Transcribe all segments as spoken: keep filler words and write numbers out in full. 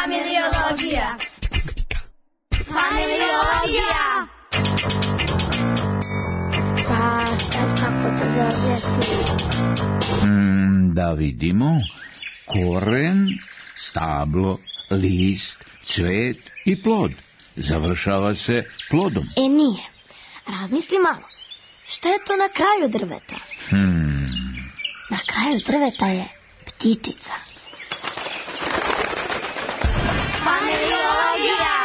Familiologija. Familiologija. Pa sad kako to da objasnim? Mm, da vidimo. Koren, stablo, list, cvet i plod. Završava se plodom. E nije. Razmisli malo. Šta je to na kraju drveta? Hmm. Na kraju drveta je ptičica. Familiologija.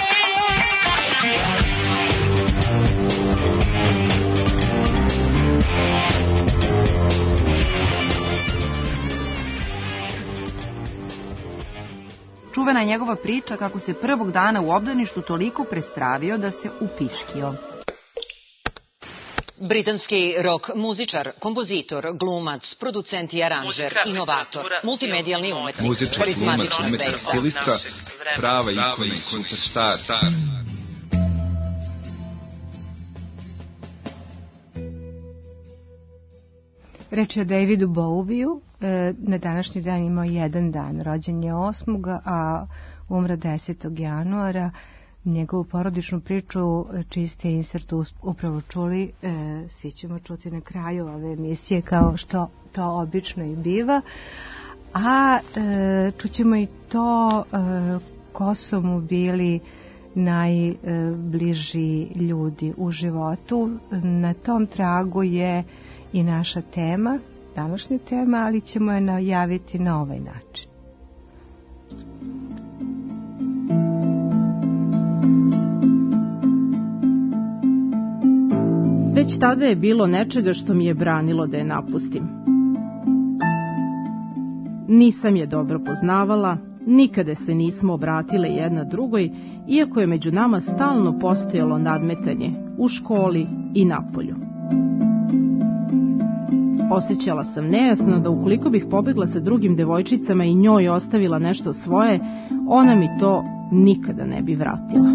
Čuvena je njegova priča kako se prvog dana u obdaništu toliko prestravio da se upiškio. Britanski rock muzičar, kompozitor, glumac, producent i aranžer, inovator, multimedijalni umetnik, muzičar, karizmatična glumac, zvezda. stilista, prava ikona i superstar. Reč je o Davidu Bowieu. Na današnji dan imao jedan dan. Rođen je osmog a umro desetog januara. Njegovu porodičnu priču, čiji ste insert upravo čuli, svi ćemo čuti na kraju ove emisije, kao što to obično i biva. A čućemo i to ko su mu bili najbliži ljudi u životu. Na tom tragu je i naša tema, današnja tema, ali ćemo je najaviti na ovaj način. Već tada je bilo nečega što mi je branilo da je napustim. Nisam je dobro poznavala, nikada se nismo obratile jedna drugoj, iako je među nama stalno postojalo nadmetanje u školi i napolju. Osjećala sam nejasno da ukoliko bih pobegla sa drugim devojčicama i njoj ostavila nešto svoje, ona mi to nikada ne bi vratila.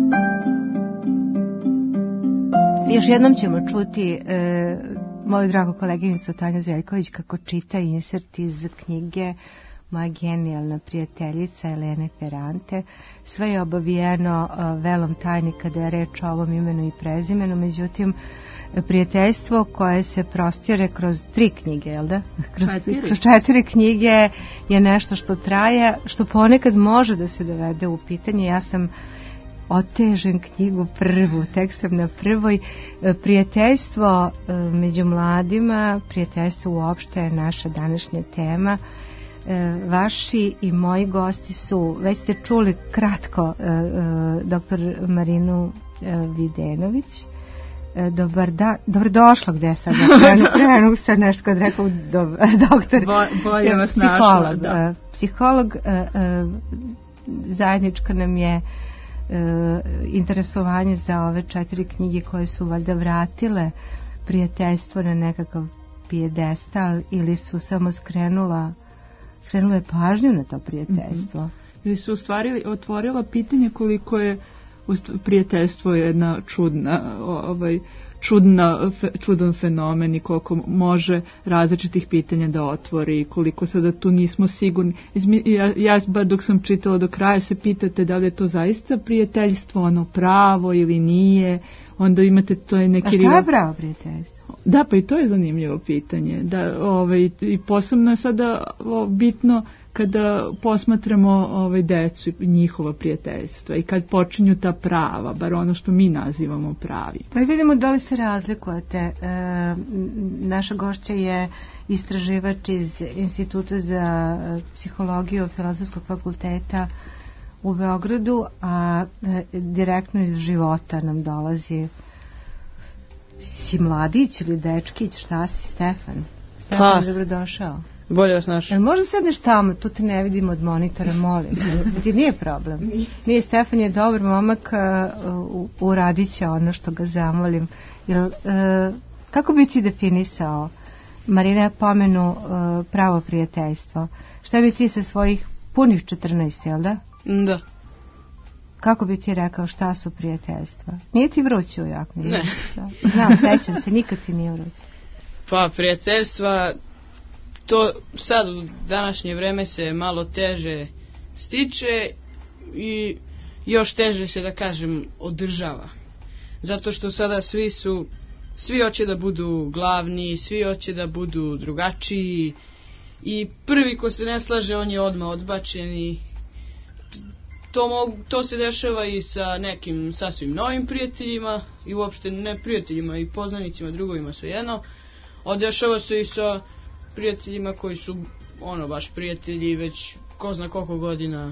Još jednom ćemo čuti e, moju dragu koleginicu Tanju Zeljković kako čita insert iz knjige Moja genijalna prijateljica Elene Ferrante. Sve je obavijeno e, velom tajni kada je reč o ovom imenu i prezimenu, međutim prijateljstvo koje se prostire kroz tri knjige, jel da? Kroz četiri. kroz četiri knjige je nešto što traje, što ponekad može da se dovede u pitanje. Ja sam otežem knjigu prvu, tek sam na prvoj. Prijateljstvo među mladima, prijateljstvo uopšte je naša današnja tema. Vaši i moji gosti su, već ste čuli kratko, doktor Marinu Videnović. Dobar da, dobrodošla, gde sad? Prenu sad nešto kad rekao do, doktor. Bolje vas našla. Da. Psiholog, zajednička nam je interesovanje za ove četiri knjige koje su valjda vratile prijateljstvo na nekakav pijedestal ili su samo skrenula skrenule pažnju na to prijateljstvo. Mm-hmm. Ili su u stvari otvorila pitanje koliko je prijateljstvo je jedna čudna ovaj čudna, čudan fenomen i koliko može različitih pitanja da otvori i koliko sada tu nismo sigurni. Ja, ja bar dok sam čitala do kraja se pitate da li je to zaista prijateljstvo ono pravo ili nije, onda imate to je neki... A šta je pravo prijateljstvo? Da, pa i to je zanimljivo pitanje. Da, ovaj, i posebno je sada o, bitno kada posmatramo ovaj, decu i njihova prijateljstva i kad počinju ta prava, bar ono što mi nazivamo pravi. Pa vidimo da li se razlikujete. E, naša gošća je istraživač iz Instituta za psihologiju Filozofskog fakulteta u Beogradu, a e, direktno iz života nam dolazi. Si mladić ili dečkić, šta si, Stefan? Stefan, dobrodošao. Bolje vas našao. Jel možda sedneš tamo, tu te ne vidimo od monitora, molim. Ti nije problem. Nije. Nije, Stefan je dobar momak, uh, uradit će ono što ga zamolim. Jel, uh, kako bi ti definisao, Marina je pomenu uh, pravo prijateljstvo. Šta bi ti sa svojih punih četrnaest, jel da? Da. Kako bi ti rekao šta su prijateljstva? Nije ti vruće u jakni? Ne. Znam, sećam se, nikad ti nije vruće. Pa, prijateljstva, to sad u današnje vreme se malo teže stiče, i još teže se, da kažem, održava. Zato što sada svi su, svi hoće da budu glavni, svi hoće da budu drugačiji i prvi ko se ne slaže, on je odmah odbačen i to, mogu, to se dešava i sa nekim sasvim novim prijateljima i uopšte ne prijateljima i poznanicima, drugovima svejedno, a dešava se i sa prijateljima koji su ono baš prijatelji već ko zna koliko godina.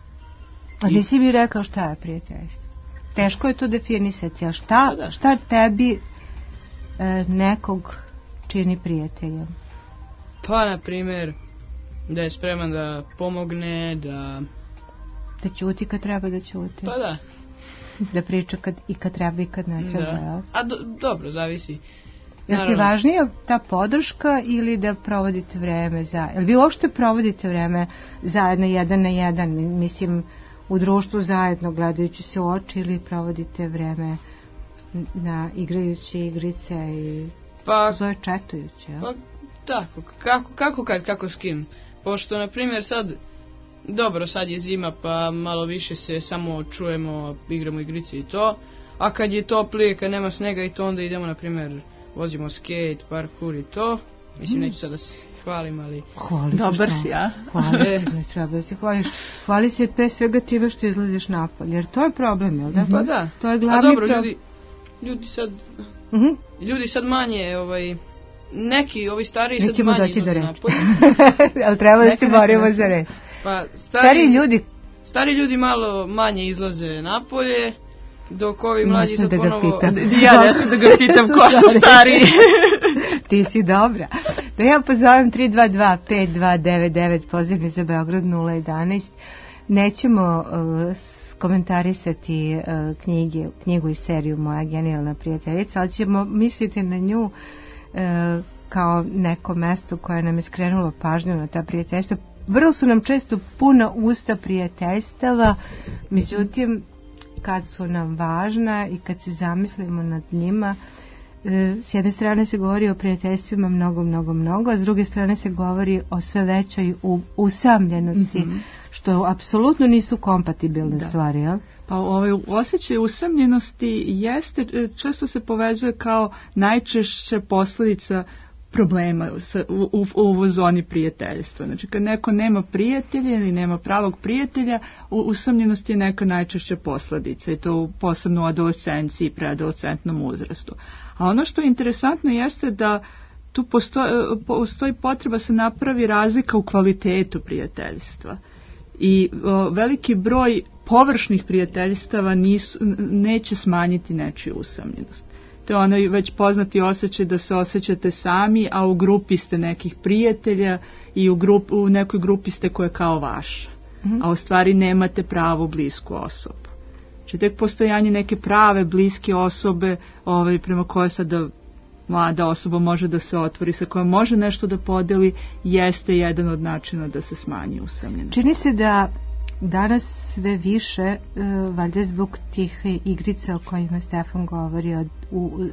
A nisi mi rekao šta je prijateljstvo? Teško je to definisati, a šta, pa šta tebi e, nekog čini prijateljem? Pa, na primjer, da je spreman da pomogne, da... Da ćuti kad treba da ćuti. Pa da. Da priča kad, i kad treba i kad ne treba. Da. A do, dobro, zavisi. Je li ti važnija ta podrška ili da provodite vreme zajedno? Jel vi uopšte provodite vreme zajedno, jedan na jedan? Mislim, u društvu zajedno, gledajući se u oči, ili provodite vreme na igrajući igrice i pa, zove četujući? Ja? Pa tako, kako, kako kad, kako s kim? Pošto, na primjer, sad, dobro, sad je zima, pa malo više se samo čujemo, igramo igrice i to, a kad je toplije, kad nema snega i to, onda idemo, na primjer, vozimo skate, parkour i to. Mislim, neću sad da se hvalim, ali... Hvali Dobar si, ja? Hvali, ne treba da se hvališ. Hvali se pre svega time što izlaziš napolje, jer to je problem, jel da? Pa da. To je glavni a dobro, problem. ljudi, ljudi sad... Uh-huh. Ljudi sad manje, ovaj... Neki, ovi stariji sad manje izlaze napolje. Ali treba da se borimo za reč. Pa, stari, stari ljudi... Stari ljudi malo manje izlaze napolje, dok ovi mlađi sad ponovo... Ja neću da ga pitam ko su stariji. Ti si dobra. Da ja pozovem tri dva dva pet dva devet devet, poziv mi za Beograd nula jedanaest. Nećemo uh, komentarisati uh, knjige, knjigu i seriju Moja genijalna prijateljica, ali ćemo misliti na nju uh, kao neko mesto koje nam je skrenulo pažnju na ta prijateljstva. Vrlo su nam često puna usta prijateljstava, međutim, kad su nam važna i kad se zamislimo nad njima, s jedne strane se govori o prijateljstvima mnogo, mnogo, mnogo, a s druge strane se govori o sve većoj usamljenosti, mm-hmm. što apsolutno nisu kompatibilne da. stvari, jel? Pa ovaj osjećaj usamljenosti jeste, često se povezuje kao najčešće posljedica problema u, u, u zoni prijateljstva. Znači, kad neko nema prijatelja ili nema pravog prijatelja, usamljenost je neka najčešća posljedica i to posebno u adolescenciji i preadolescentnom uzrastu. A ono što je interesantno jeste da tu postoji, postoji potreba se napravi razlika u kvalitetu prijateljstva. I o, veliki broj površnih prijateljstava nisu, neće smanjiti nečiju usamljenost. To je onaj već poznati osjećaj da se osjećate sami, a u grupi ste nekih prijatelja i u, grup, u nekoj grupi ste koja je kao vaša. Mm-hmm. A u stvari nemate pravu blisku osobu. Znači tek postojanje neke prave bliske osobe ovaj, prema kojoj sada mlada osoba može da se otvori, sa kojom može nešto da podeli, jeste jedan od načina da se smanji usamljenost. Čini se da danas sve više, uh, valjda zbog tih igrica o kojima Stefan govori, od, u, uh,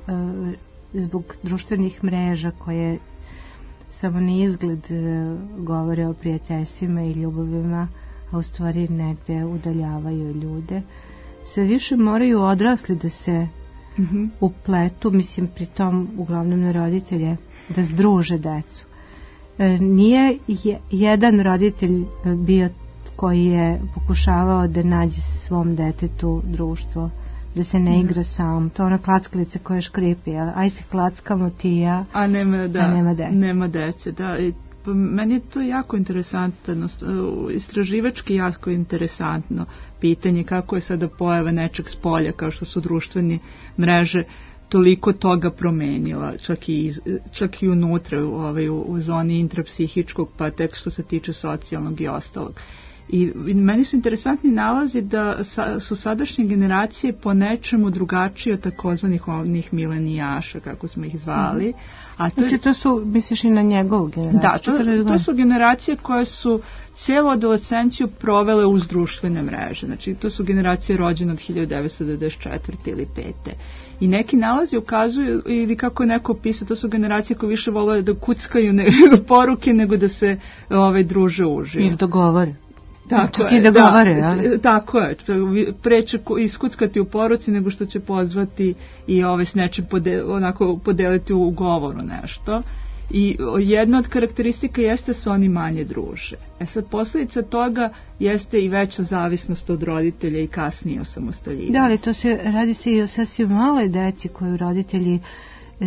zbog društvenih mreža koje samo na izgled uh, govore o prijateljstvima i ljubavima, a u stvari negde udaljavaju ljude. Sve više moraju odrasli da se mm-hmm. upletu, mislim pri tom uglavnom na roditelje, da združe decu. Uh, nije je, jedan roditelj bio koji je pokušavao da nađe svom detetu društvo, da se ne igra sam. To je ona klackalica koja škripi, aj se klackamo ti i ja, a nema, da, a nema dece. Nema dece, da. I, pa, meni je to jako interesantno, istraživački jako interesantno pitanje kako je sada pojava nečeg s polja, kao što su društvene mreže, toliko toga promenila, čak i, čak i unutra, u, ovaj, u, u zoni intrapsihičkog, pa tek što se tiče socijalnog i ostalog. I meni su interesantni nalazi da sa, su sadašnje generacije po nečemu drugačije od takozvanih onih milenijaša, kako smo ih zvali. A to, znači, to su, misliš i na njegovu generaciju? Da, to, to su generacije koje su cijelu adolescenciju provele uz društvene mreže. Znači, to su generacije rođene od hiljadu devetsto devedeset četvrte ili pete. I neki nalazi ukazuju, ili kako je neko opisao, to su generacije koje više vole da kuckaju ne, poruke nego da se ove, druže uživo. Ili dogovore. Tako čak je, i dogovore, da, ali? Tako je, preče iskuckati u poruci nego što će pozvati i ove s nečim podel, onako podeliti u govoru nešto. I jedna od karakteristika jeste da se oni manje druže. E sad, posljedica toga jeste i veća zavisnost od roditelja i kasnije osamostaljivanje. Da, ali to se radi se i o sasvim maloj deci koju roditelji e,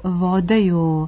vodaju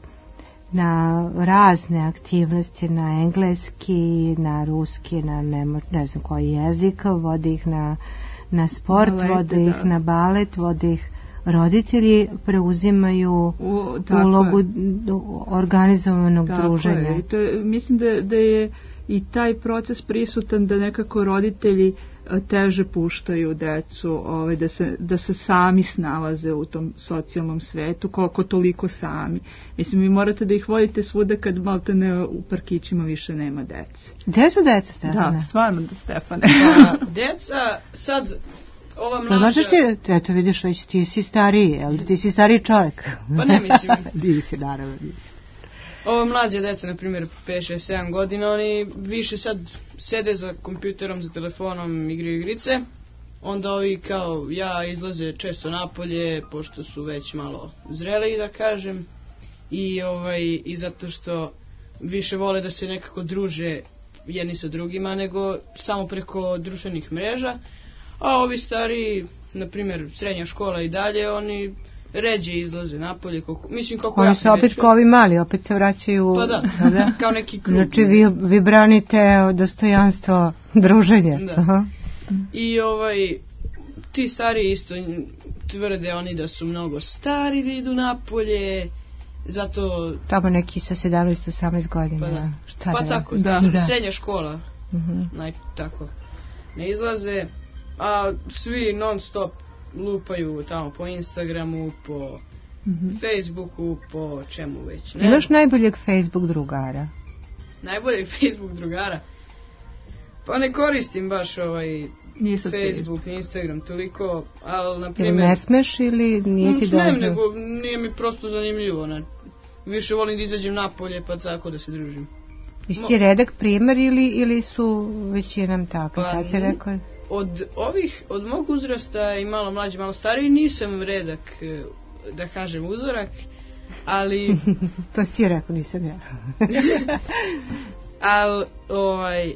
na razne aktivnosti, na engleski, na ruski, na nemo, ne znam koji jezik, vode ih na, na sport, balete, vode ih da. na balet, vode ih roditelji preuzimaju U, ulogu je. organizovanog tako druženja. Je. To je, mislim da, da je i taj proces prisutan da nekako roditelji teže puštaju decu, ovaj, da, se, da se sami snalaze u tom socijalnom svetu, koliko toliko sami. Mislim, vi morate da ih vodite svuda kad malte ne u parkićima više nema dece. Gde su deca, Stefane? Da, stvarno da, Stefane. Da, deca sad... Ova mlađa... Možeš ti, eto vidiš već ti si stariji, jel? Ti si stariji čovjek. Pa ne mislim. Divi si, naravno, divi si. Ova mlađa deca, na primjer, pet šest sedam godina, oni više sad sede za kompjuterom, za telefonom, igraju igrice. Onda ovi kao ja izlaze često napolje, pošto su već malo zreli, da kažem. I, ovaj, i zato što više vole da se nekako druže jedni sa drugima, nego samo preko društvenih mreža. A ovi stari, na primjer, srednja škola i dalje, oni ređe izlaze napolje. Koliko, mislim, kako oni ja se opet kao ovi mali, opet se vraćaju... Pa da, da? kao neki krug. Znači, vi, vi branite dostojanstvo druženja. Da. Aha. I ovaj, ti stari isto tvrde oni da su mnogo stari da idu napolje, zato... Tamo neki sa sedamnaest osamnaest godina. Pa da. Šta pa da tako, da. srednja škola. Uh-huh. Naj, tako. Ne izlaze... A svi non stop lupaju tamo po Instagramu, po mm-hmm. Facebooku, po čemu već. Ne? Imaš najboljeg Facebook drugara? Najboljeg Facebook drugara? Pa ne koristim baš ovaj Nisam Facebook, Facebook, Instagram toliko, ali na primjer... Ili ne smeš ili nije ti dozvoljeno? Smem, nego nije mi prosto zanimljivo. Ne? Više volim da izađem napolje pa tako da se družim. Jesi ti redak primjer ili, ili su većinom tako? Pa sad se rekao... Od ovih, od mog uzrasta i malo mlađi, malo stariji, nisam redak, da kažem, uzorak, ali... To si ti rekao, nisam ja. ali, ovaj...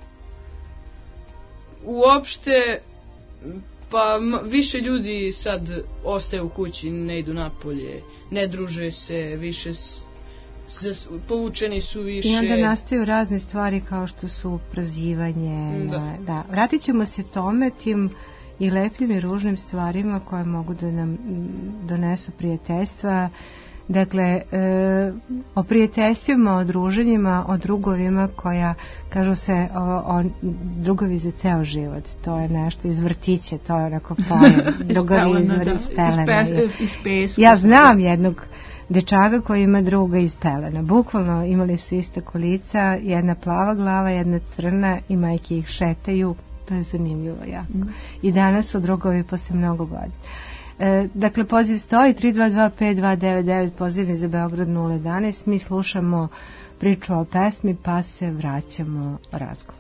Uopšte, pa više ljudi sad ostaje u kući, ne idu napolje, ne druže se, više... S, povučeni su više. I onda nastaju razne stvari kao što su prozivanje. Da. Da. Vratit ćemo se tome, tim i lepim i ružnim stvarima koje mogu da nam donesu prijateljstva. Dakle, e, o prijateljstvima, o druženjima, o drugovima koja, kažu se, o, o drugovi za ceo život. To je nešto iz vrtića, to je onako pojem. Drugovi iz Pelena. Ja znam jednog dečaka koji ima druga iz Pelena. Bukvalno imali su ista kolica, jedna plava glava, jedna crna i majke ih šetaju. To je zanimljivo jako. Mm. I danas su drugovi posle mnogo godina. E, dakle, poziv stoji tri dva dva pet dva devet devet, poziv za Beograd nula jedanaest. Mi slušamo priču o pesmi pa se vraćamo razgovor.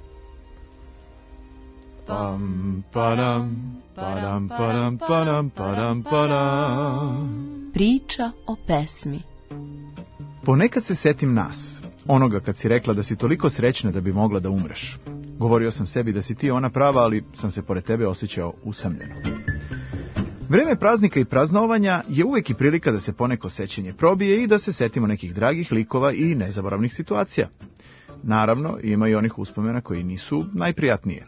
Pam, padam, padam, padam, padam, padam, padam. Priča o pesmi. Ponekad se setim nas, onoga kad si rekla da si toliko srećna da bi mogla da umreš. Govorio sam sebi da si ti ona prava, ali sam se pored tebe osjećao usamljeno. Vreme praznika i praznovanja je uvek i prilika da se poneko sećanje probije i da se setimo nekih dragih likova i nezaboravnih situacija. Naravno, ima i onih uspomena koji nisu najprijatnije.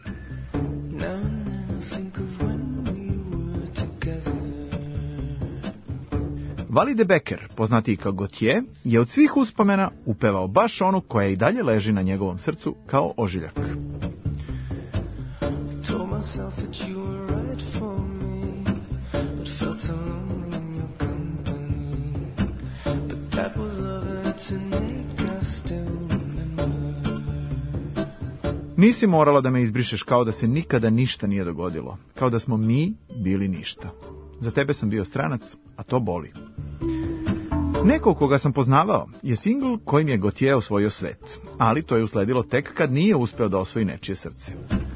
Valide Becker, poznatiji kao Gautier, je od svih uspomena upevao baš onu koja i dalje leži na njegovom srcu kao ožiljak. Nisi morala da me izbrišeš kao da se nikada ništa nije dogodilo, kao da smo mi bili ništa. Za tebe sam bio stranac, a to boli. Neko koga sam poznavao je singl kojim je Gautier osvojio svet, ali to je usledilo tek kad nije uspeo da osvoji nečije srce.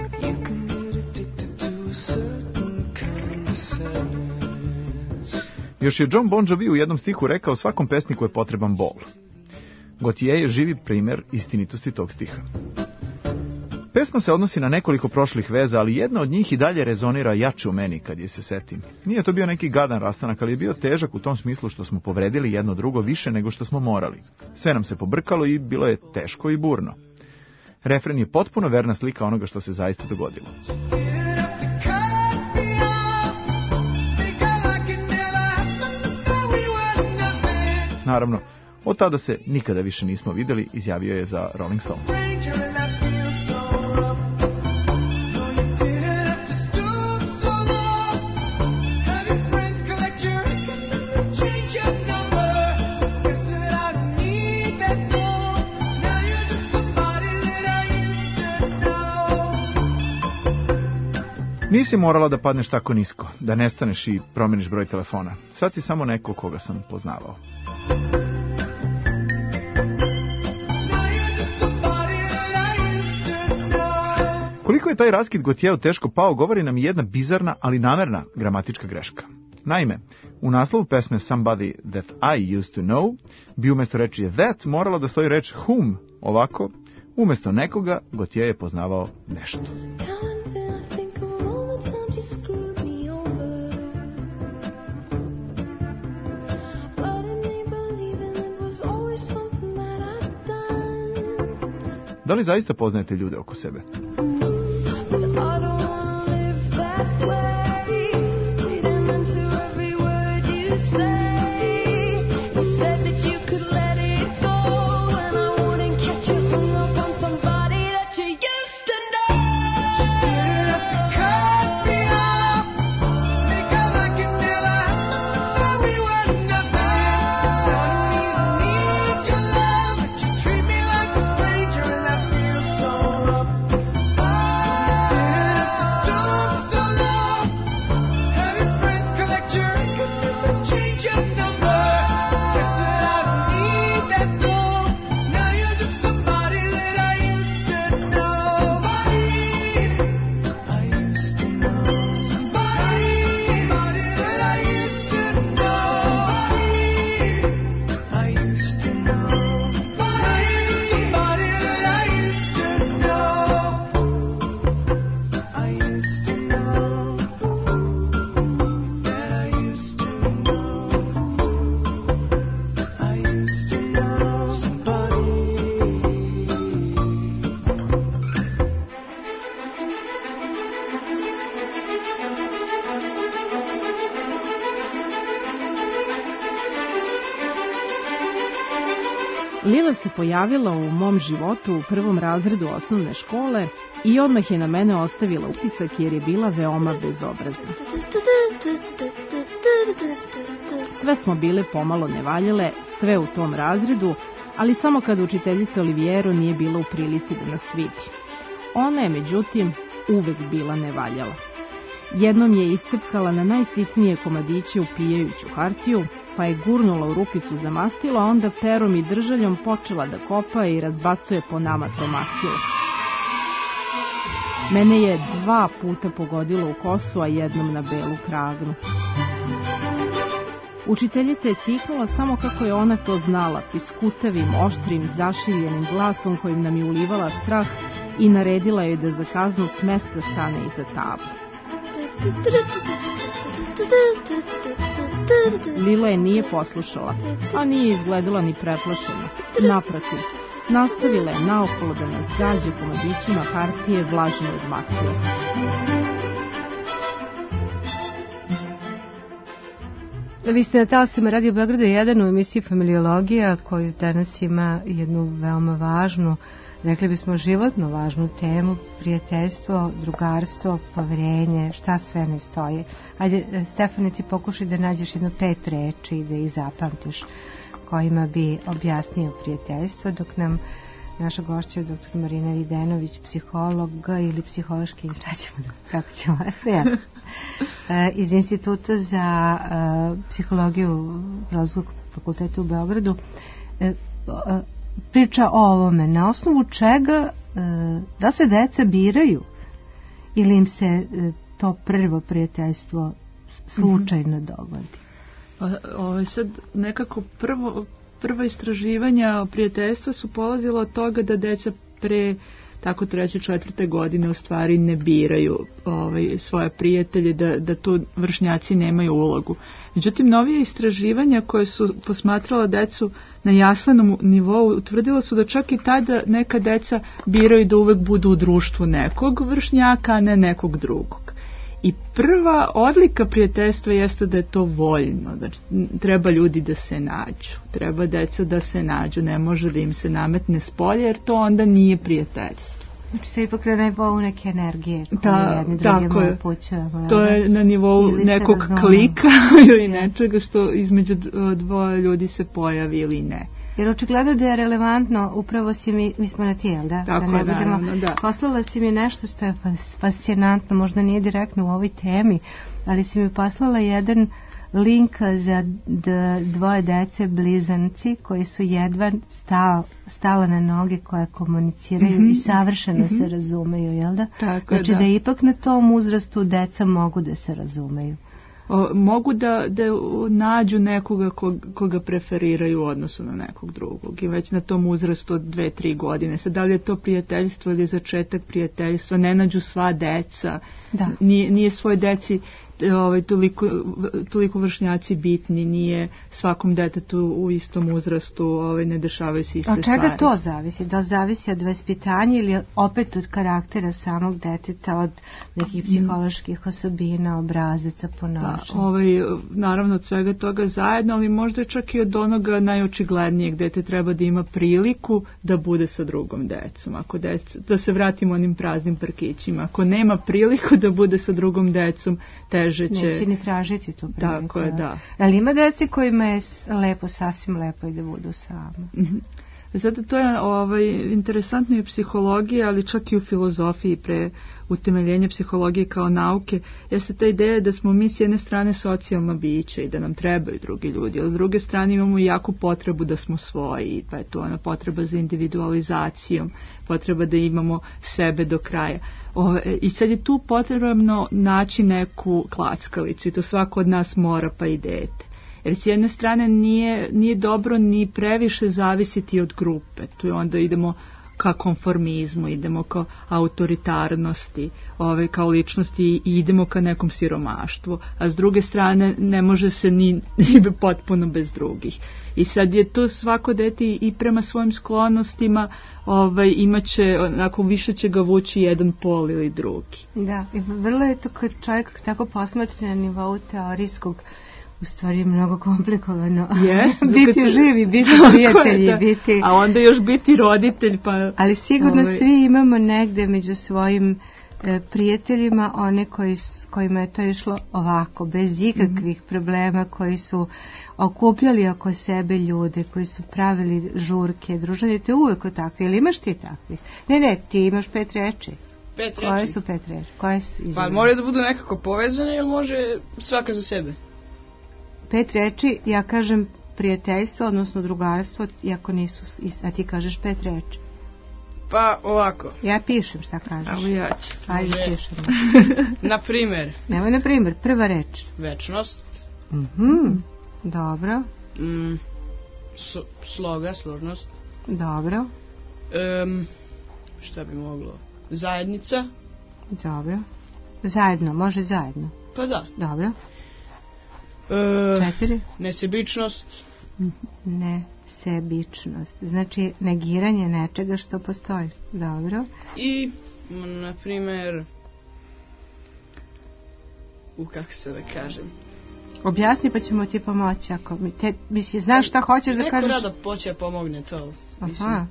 Još je John Bon Jovi u jednom stihu rekao svakom pesniku je potreban bol. Gautier je živi primer istinitosti tog stiha. Pesma se odnosi na nekoliko prošlih veza, ali jedna od njih i dalje rezonira jače u meni kad je se setim. Nije to bio neki gadan rastanak, ali je bio težak u tom smislu što smo povredili jedno drugo više nego što smo morali. Sve nam se pobrkalo i bilo je teško i burno. Refren je potpuno verna slika onoga što se zaista dogodilo. Naravno, od tada se nikada više nismo vidjeli, izjavio je za Rolling Stone. Nisi morala da padneš tako nisko, da nestaneš i promeniš broj telefona. Sad si samo neko koga sam poznavao. Koliko je taj raskid Gautieru teško pao, govori nam jedna bizarna, ali namerna gramatička greška. Naime, u naslovu pesme Somebody That I Used To Know bi umjesto reči that morala da stoji reč whom. Ovako, umjesto nekoga, Gautier je poznavao nešto. Da li zaista poznajete ljude oko sebe? Lila se pojavila u mom životu u prvom razredu osnovne škole i odmah je na mene ostavila utisak jer je bila veoma bezobrazna. Sve smo bile pomalo nevaljale, sve u tom razredu, ali samo kad učiteljica Oliviero nije bila u prilici da nas vidi. Ona je, međutim, uvek bila nevaljala. Jednom je iscepkala na najsitnije komadiće upijajuću hartiju, pa je gurnula u rupicu za mastilo, a onda perom i držaljom počela da kopa i razbacuje po nama to mastilo. Mene je dva puta pogodilo u kosu, a jednom na belu kragnu. Učiteljica je ciknula samo kako je ona to znala, piskutavim, oštrim, zašiljenim glasom kojim nam je ulivala strah i naredila je da za kaznu s mesta stane iza tabla. Lila je nije poslušala, a nije izgledala ni preplašena. Naprotiv, nastavila je naokolo da nas gađa komadićima hartije vlažne od mastila. Vi ste na talasima Radio Beograda jedan u emisiji Familiologija, koju danas ima jednu veoma važnu, rekli bismo životno važnu temu, prijateljstvo, drugarstvo, poverenje, šta sve ne stoji. Ajde, Stefane, ti pokušaj da nađeš jedno pet reči i da ih zapamtiš kojima bi objasnio prijateljstvo, dok nam naša gošća, doktor Marina Videnović, psihologa ili psihološki, šta ćemo, kako ćemo, sve jasno, iz Instituta za uh, psihologiju Filozofskog fakultetu u Beogradu, e, priča o ovome, na osnovu čega e, da se deca biraju ili im se e, to prvo prijateljstvo slučajno mm-hmm. dogodi. Pa, ovaj, sad nekako prvo, prva istraživanja prijateljstva su polazila od toga da deca pre tako treće, četvrte godine u stvari ne biraju ovaj, svoje prijatelje, da, da tu vršnjaci nemaju ulogu. Međutim, novije istraživanja koje su posmatrala decu na jaslenom nivou utvrdila su da čak i tada neka deca biraju da uvek budu u društvu nekog vršnjaka, a ne nekog drugog. I prva odlika prijateljstva jeste da je to voljno, da treba ljudi da se nađu, treba deca da se nađu, ne može da im se nametne spolje, jer to onda nije prijateljstvo. Znači to je ipak na nivou neke energije koje da, jedni drugima upućujemo. To je na nivou ili nekog klika ili nečega što između dvoje ljudi se pojavi ili ne. Jer očigledno da je relevantno, upravo si mi, mi smo na tijel, da? Tako da ne je, budemo, naravno, da. Poslala si mi nešto što je fascinantno, možda nije direktno u ovoj temi, ali si mi poslala jedan link za dvoje dece blizanci koji su jedva stala, stala na noge, koje komuniciraju mm-hmm. i savršeno mm-hmm. se razumeju, jel da? Tako znači je, da. da ipak na tom uzrastu deca mogu da se razumeju. O, mogu da, da nađu nekoga koga, koga preferiraju u odnosu na nekog drugog i već na tom uzrastu od dve, tri godine. Sad, da li je to prijateljstvo ili začetak prijateljstva, ne nađu sva deca, da. Nije, nije svoj deci ovaj, toliko, toliko vršnjaci bitni, nije svakom detetu u istom uzrastu, ovaj, ne dešavaju se iste stvari. Od čega stvari. To zavisi? Da li zavisi od vaspitanja ili opet od karaktera samog deteta, od nekih psiholoških osobina, obrazaca, ponašanja? Pa, ovaj, naravno od svega toga zajedno, ali možda čak i od onoga najočiglednijeg, dete treba da ima priliku da bude sa drugom decom. Ako deca, da se vratimo onim praznim parkićima. Ako nema priliku da bude sa drugom decom, teže će... Neće ni tražiti tu priliku. Tako je, da. Ali ima deci kojima je lepo, sasvim lepo i da budu same. Mm-hmm. Zato to je ovaj, interesantno i u psihologiji, ali čak i u filozofiji pre utemeljenja psihologije kao nauke, jeste ta ideja da smo mi s jedne strane socijalno biće i da nam trebaju drugi ljudi, a s druge strane imamo i jaku potrebu da smo svoji, pa je to ona potreba za individualizacijom, potreba da imamo sebe do kraja. Ove, I sad je tu potrebno naći neku klackalicu i to svako od nas mora, pa i dete. Jer s jedne strane nije, nije dobro ni previše zavisiti od grupe. Tu onda idemo ka konformizmu, idemo ka autoritarnosti, ove, kao ličnosti i idemo ka nekom siromaštvu. A s druge strane ne može se ni, ni potpuno bez drugih. I sad je to svako dete i prema svojim sklonostima ovaj, imaće, onako više će ga vući jedan pol ili drugi. Da, i vrlo je to kad čovjek tako posmatra na nivou teorijskog, u stvari mnogo komplikovano. Yes, biti se... živi, biti prijatelji, da. biti... A onda još biti roditelj, pa... Ali sigurno ovaj... svi imamo negde među svojim e, prijateljima one koji, kojima je to išlo ovako, bez ikakvih mm-hmm. problema, koji su okupljali oko sebe ljude, koji su pravili žurke, druženje, to je uvijek o takvi. Ili imaš ti takvi? Ne, ne, ti imaš pet reči. Pet reči? Koje su pet reči? Koje su pa moraju da budu nekako povezane ili može svaka za sebe? Pet reči, ja kažem prijateljstvo, odnosno drugarstvo, iako nisu, a ti kažeš pet reči. Pa ovako. Ja pišem šta kažeš. Evo ja ću. Ajde pišem. Na primer. Nemoj na primer, prva reč. Večnost. Mhm. Dobro. Mm, so, sloga, složnost. Dobro. Um, šta bi moglo? Zajednica. Dobro. Zajedno, može zajedno. Pa da. Dobro. E, Četiri. Nesebičnost. Nesebičnost. Znači negiranje nečega što postoji. Dobro. I, na primjer, u kako se da kažem. Objasni pa ćemo ti pomoći. Ako mi te, misli, znaš šta hoćeš da kažeš? Neko rado poće pomogne to. Mislim. Aha.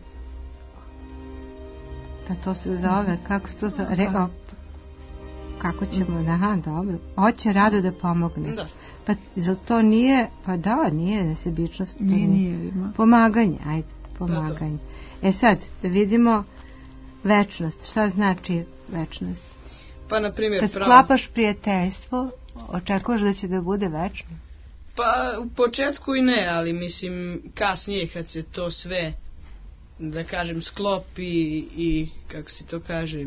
Da to se zove, kako se to zove? Re, o, kako ćemo, aha, dobro. Hoće rado da pomogne. Da. Pa za to nije, pa da, nije nesebičnost. Nije, nije. Pomaganje, ajde, pomaganje. E sad, da vidimo večnost. Šta znači večnost? Pa, na primjer, kad pravo... sklapaš prijateljstvo, očekuješ da će da bude večno? Pa u početku i ne, ali mislim kasnije kad se to sve, da kažem, sklopi i, kako se to kaže...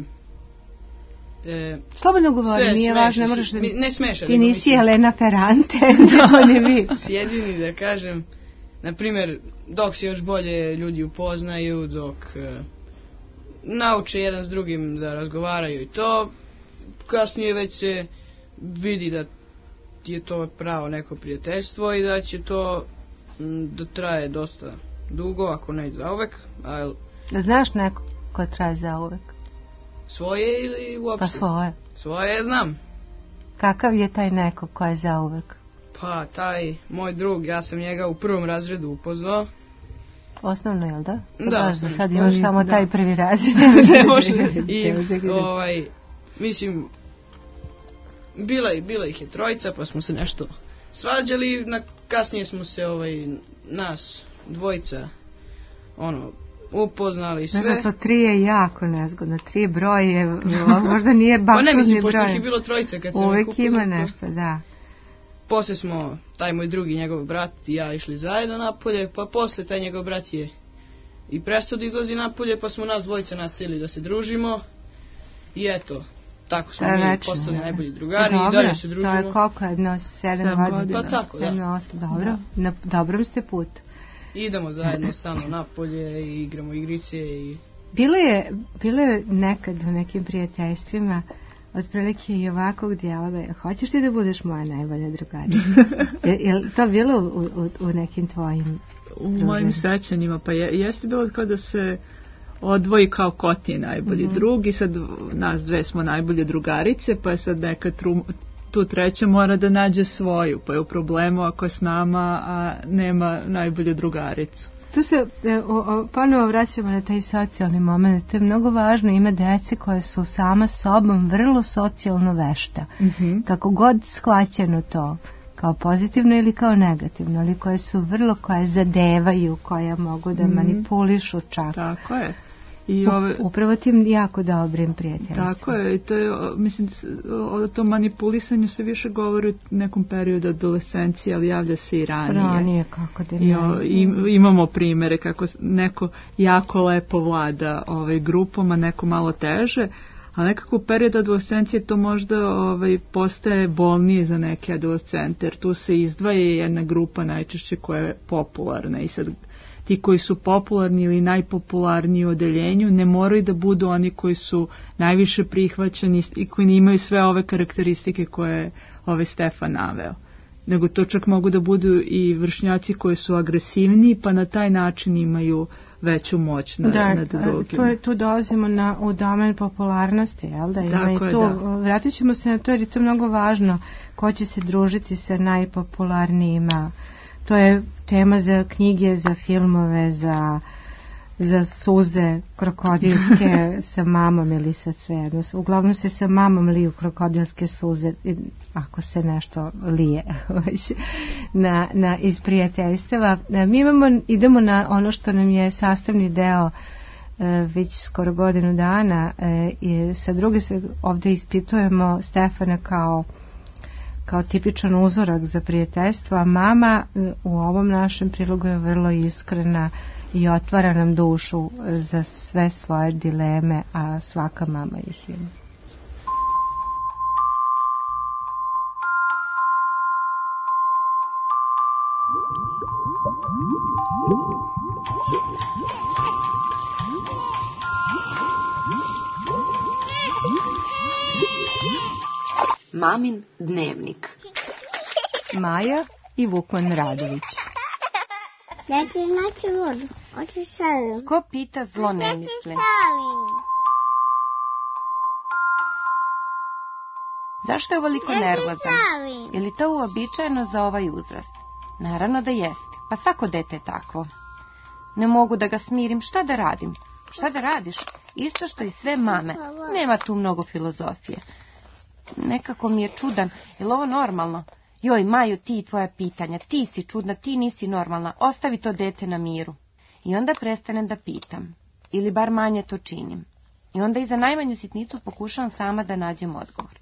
E, Slobodno govori, nije važno, ne moraš da... Ne smeša. Ti nisi mislim, Elena Ferrante, nego ni vi. Sjedini, da kažem, na primjer, dok se još bolje ljudi upoznaju, dok e, nauče jedan s drugim da razgovaraju i to, kasnije već se vidi da je to pravo neko prijateljstvo i da će to m, da traje dosta dugo, ako ne zauvek. A... Znaš neko ko traje zauvek? Svoje ili uopšte? Pa svoje. Svoje znam. Kakav je taj neko ko je zauvek? Pa taj moj drug, ja sam njega u prvom razredu upoznao. Osnovno, jel da? Da, da osnovno. Sad imaš samo da. taj prvi razred. Ne može. I, ovaj, mislim, bila, bila ih je trojica, pa smo se nešto svađali. Na, kasnije smo se, ovaj, nas dvojica, ono, upoznali sve. Znaš, to tri je jako nezgodno. Tri broj je, možda nije baš pa ne, mislim, pošto ih je bilo trojica kad sam uvijek ima nešto, da. Posle smo, taj moj drugi, njegov brat i ja išli zajedno napolje, pa posle taj njegov brat je i prestao da izlazi napolje, pa smo nas dvojica nastavili da se družimo i eto, tako smo mi postali najbolji drugari i dalje se družimo. To je koliko, jedno sedam godina? Pa tako, da. sedam, osam, dobro, na dobrom ste put. Idemo zajedno stalno napolje i igramo igrice i... Bilo je, bilo je nekad u nekim prijateljstvima otprilike i ovakvog dijaloga, hoćeš ti da budeš moja najbolja drugarica? je, je li to bilo u, u, u nekim tvojim u druženima? Mojim sećanjima, pa je, jeste bilo kao da se odvoji kao ko ti je najbolji mm-hmm. drug i sad nas dve smo najbolje drugarice, pa je sad neka tru, tu treća mora da nađe svoju, pa je u problemu ako je s nama, a nema najbolju drugaricu. Tu se o, o, ponovo vraćamo na taj socijalni moment. To je mnogo važno. Ima djece koje su sama sobom vrlo socijalno vešta. Mm-hmm. Kako god shvaćeno to, kao pozitivno ili kao negativno, ali koje su vrlo, koje zadevaju, koje mogu da mm-hmm. manipulišu čak. Tako je. I ove, upravo tim jako dobrim prijateljstvom. Tako je, i to je, mislim, o tom manipulisanju se više govori u nekom periodu adolescencije, ali javlja se i ranije. Ranije, kako da I, o, i, imamo primere kako neko jako lepo vlada ovaj, grupom, a neko malo teže, a nekako u periodu adolescencije to možda ovaj, postaje bolnije za neke adolescente, jer tu se izdvaja jedna grupa najčešće koja je popularna i sad ti koji su popularni ili najpopularniji u odeljenju ne moraju da budu oni koji su najviše prihvaćeni i koji imaju sve ove karakteristike koje je ovaj Stefan naveo. Nego to čak mogu da budu i vršnjaci koji su agresivniji pa na taj način imaju veću moć nad, da, nad drugim. Da, tu dolazimo na, u domen popularnosti, jel da? Ima Tako i je, tu, da. Vratit ćemo se na to jer je to mnogo važno. Ko će se družiti sa najpopularnijima? To je tema za knjige, za filmove, za, za suze krokodilske sa mamom ili sa svejedno. Uglavnom se sa mamom liju krokodilske suze ako se nešto lije na, na iz prijateljstava. Mi imamo, idemo na ono što nam je sastavni deo već skoro godinu dana i sa druge se ovdje ispitujemo Stefana kao kao tipičan uzorak za prijateljstvo, a mama u ovom našem prilogu je vrlo iskrena i otvara nam dušu za sve svoje dileme, a svaka mama ih ima. Mamin dnevnik. Maja i Vukman Radović. Ja ću naći vodu. Hoću šalim. Ko pita zlo ne misli. Zašto je ovoliko nervozan? Je li to uobičajeno za ovaj uzrast? Naravno da jeste. Pa svako dete je takvo. Ne mogu da ga smirim. Šta da radim? Šta da radiš? Isto što i sve mame. Nema tu mnogo filozofije. Nekako mi je čudan. Je li ovo normalno? Joj, Maju, ti i tvoja pitanja. Ti si čudna, ti nisi normalna. Ostavi to dete na miru. I onda prestanem da pitam. Ili bar manje to činim. I onda i za najmanju sitnicu pokušavam sama da nađem odgovor.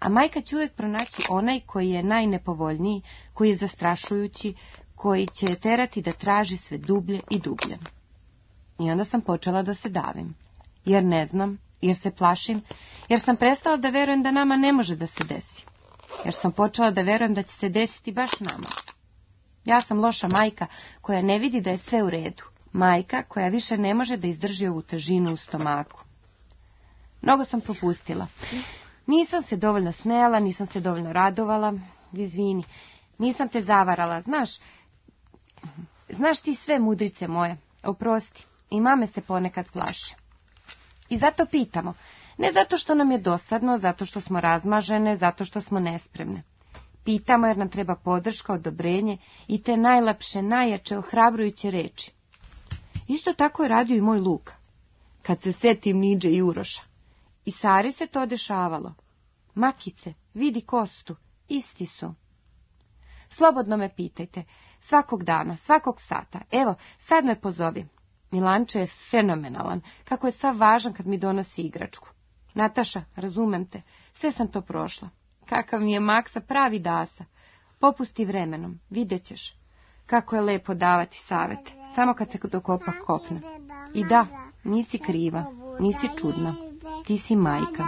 A majka će uvijek pronaći onaj koji je najnepovoljniji, koji je zastrašujući, koji će je terati da traži sve dublje i dublje. I onda sam počela da se davim. Jer ne znam, jer se plašim, jer sam prestala da verujem da nama ne može da se desi. Jer sam počela da verujem da će se desiti baš nama. Ja sam loša majka koja ne vidi da je sve u redu. Majka koja više ne može da izdrži ovu težinu u stomaku. Mnogo sam propustila. Nisam se dovoljno smejala, nisam se dovoljno radovala. Izvini, nisam te zavarala, znaš. Znaš ti sve, mudrice moje. Oprosti, i mame se ponekad plaše. I zato pitamo. Ne zato što nam je dosadno, zato što smo razmažene, zato što smo nespremne. Pitamo jer nam treba podrška, odobrenje i te najlepše, najjače, ohrabrujuće reči. Isto tako je radio i moj Luka. Kad se setim Niđe i Uroša. I Sari se to dešavalo. Makice, vidi Kostu, isti su. Slobodno me pitajte, svakog dana, svakog sata. Evo, sad me pozovi. Milanče je fenomenalan, kako je sav važan kad mi donosi igračku. Nataša, razumem te, sve sam to prošla. Kakav mi je Maksa, pravi dasa. Popusti vremenom, vidjet ćeš. Kako je lepo davati savete, samo kad se dokopa kopne. I da, nisi kriva, nisi čudna, ti si majka.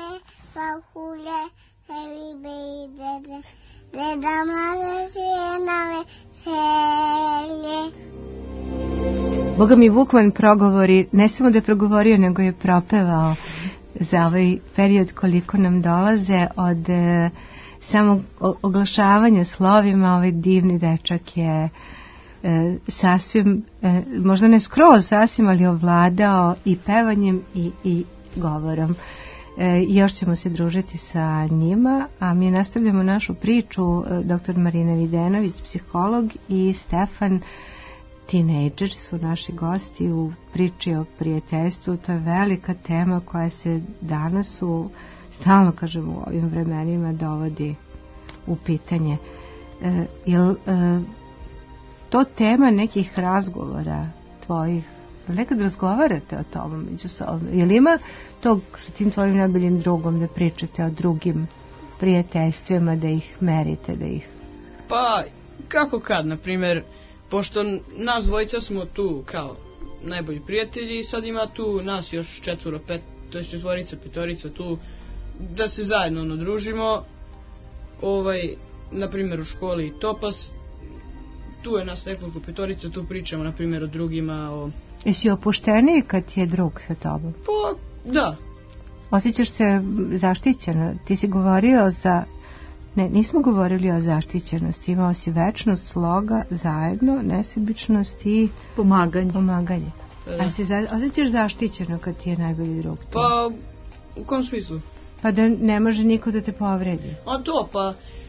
Boga mi Vukman progovori, ne samo da je progovorio, nego je propevao za ovaj period koliko nam dolaze od e, samog oglašavanja slovima. Ovaj divni dečak je e, sasvim, e, možda ne skroz sasvim, ali ovladao i pevanjem i, i govorom. E, još ćemo se družiti sa njima, a mi nastavljamo našu priču. E, doktor Marina Videnović, psiholog, i Stefan, tinejdžer, su naši gosti u priči o prijateljstvu. To je velika tema koja se danas u, stalno kažem, u ovim vremenima dovodi u pitanje. E, jel e, to tema nekih razgovora tvojih? Nekad razgovarate o tome među sobom? Jel ima tog sa tim tvojim najboljim drugom da pričate o drugim prijateljstvima, da ih merite, da ih... Pa, kako kad, na primjer, pošto nas dvojica smo tu kao najbolji prijatelji i sad ima tu nas još četvoro, pet, to je četvorica, petorica tu, da se zajedno nadružimo, ovaj, na primjer u školi Topas, tu je nas nekoliko petorica, tu pričamo na primjer o drugima, o... Jesi opušteniji kad je drug sa tobom? Pa, da. Osjećaš se zaštićeno? Ti si govorio za... Ne, nismo govorili o zaštićenosti. Imao si večnost, sloga, zajedno, nesebičnost i... Pomaganje. Pomaganje. Da. A se za... osjećaš zaštićeno kad ti je najbolji drug? To? Pa, u kom smislu? Pa da ne može niko da te povredi. A to, pa...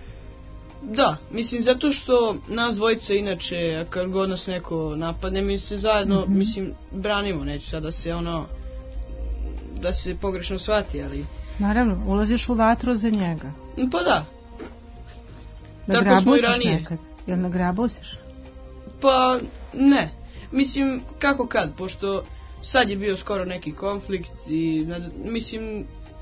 Da, mislim, zato što nas dvojica inače, kad god nas neko napadne, mi se zajedno, mm-hmm. mislim, branimo, neću sad da se ono, da se pogrešno shvati, ali... Naravno, ulaziš u vatru za njega. Pa da. Tako smo i ranije. Nekad? Jel nagrabusiš? Pa, ne. Mislim, kako kad, pošto sad je bio skoro neki konflikt i, mislim...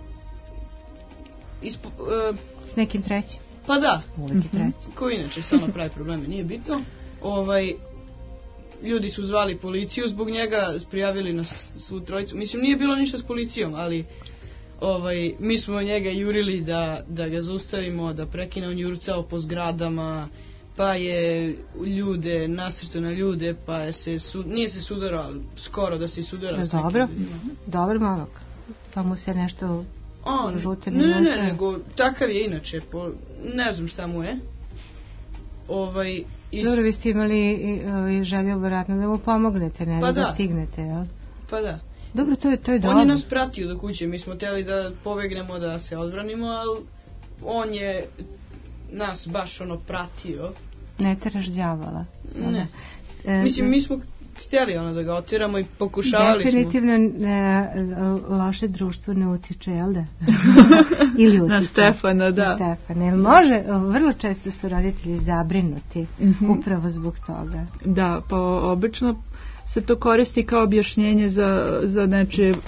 Ispo, uh, S nekim trećim? Pa da, mm-hmm. ko inače samo pravi probleme, nije bitno. Ovaj, ljudi su zvali policiju zbog njega, prijavili nas svu trojicu. Mislim, nije bilo ništa s policijom, ali ovaj, mi smo njega jurili da, da ga zaustavimo, da prekine. On jurcao po zgradama, pa je ljude, nasrto na ljude, pa je se, su, nije se sudarao, ali skoro da se sudarao. Dobro, dobro momak, pa mu se nešto... On, ne, ne, ne, nego takav je inače, po, ne znam šta mu je. Ovaj, is... Dobro, vi ste imali i želju vjerojatno da mu pomognete, ne, pa da stignete, jel? Pa da. Dobro, to je, to je dobro. On je nas pratio do kuće, mi smo htjeli da pobegnemo, da se odbranimo, ali on je nas baš ono pratio. Ne teraš đavola. Ne, e, mislim, mi smo htjeli ono da ga otiramo i pokušavali definitivno smo. Definitivno loše društvo ne utiče, jel da? Ili utiče. Na Stefana, da. Na Stefana. Jel može, vrlo često su roditelji zabrinuti mm-hmm. upravo zbog toga. Da, pa obično se to koristi kao objašnjenje za, za nečije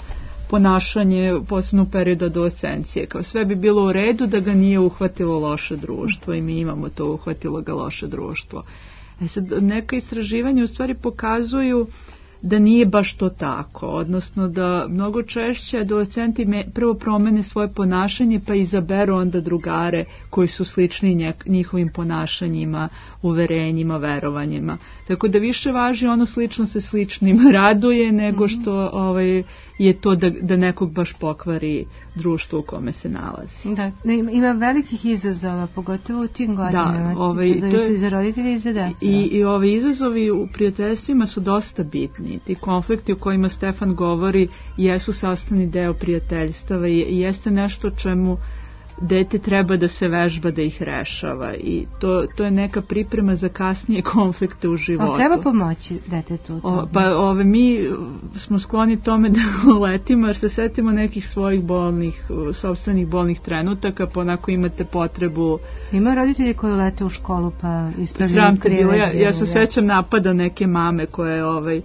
ponašanje, posebno u periodu adolescencije. Kao sve bi bilo u redu da ga nije uhvatilo loše društvo i mi imamo to, uhvatilo ga loše društvo. E sad, neka istraživanja u stvari pokazuju da nije baš to tako, odnosno da mnogo češće adolescenti prvo promene svoje ponašanje pa izaberu onda drugare koji su slični njihovim ponašanjima, uverenjima, verovanjima. Tako da više važi ono slično se sličnim raduje nego što ovaj, je to da, da nekog baš pokvari društvo u kome se nalazi. Da, ima velikih izazova, pogotovo u tim godinama. Da, ovaj, to je i za roditelji i za decu. I, i ovi izazovi u prijateljstvima su dosta bitni. Ti konflikti o kojima Stefan govori jesu sastavni deo prijateljstava i, i jeste nešto čemu dete treba da se vežba da ih rešava i to, to je neka priprema za kasnije konflikte u životu. A treba pomoći detetu? O, pa ove, mi smo skloni tome da letimo jer se setimo nekih svojih bolnih, sopstvenih bolnih trenutaka, pa onako imate potrebu... Ima roditelji koji lete u školu pa ispravljaju krive. Ja, ja se sećam napada neke mame koje ovaj,